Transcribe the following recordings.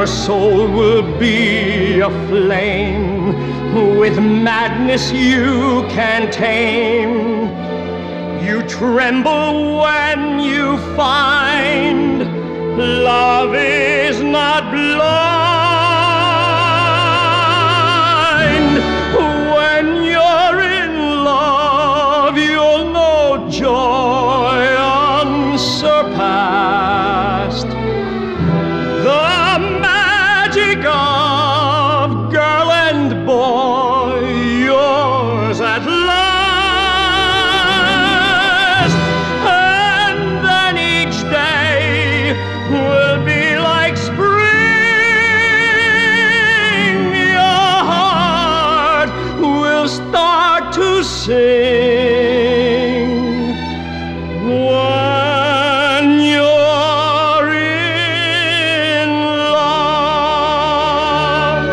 Your soul will be aflame with madness you can't tame. You tremble when you find love is not blind. When you're in love, you'll know joy unsurpassed. The magic of girl and boy, yours at last. And then each day will be like spring. Your heart will start to sing when you're in love.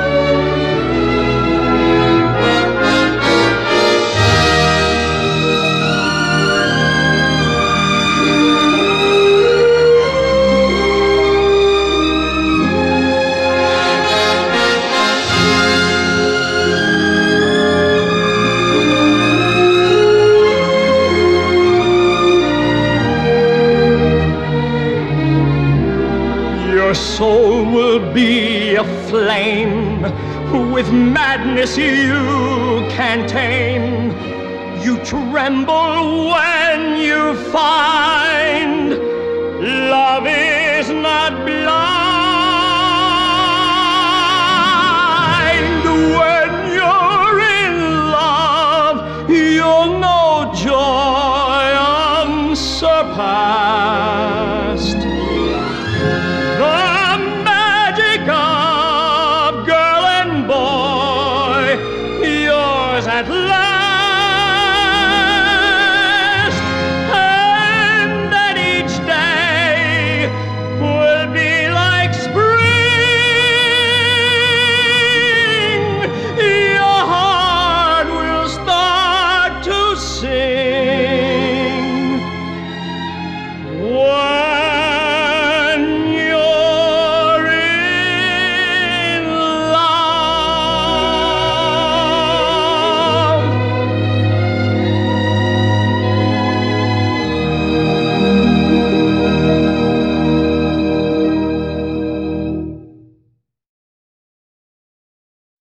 Your soul will be aflame with madness you can't tame. You tremble when you find love is not blind. When you're in love, you'll know joy unsurpassed. The magic of girl and boy, yours at last. And that each day will be like spring. Your heart will start to sing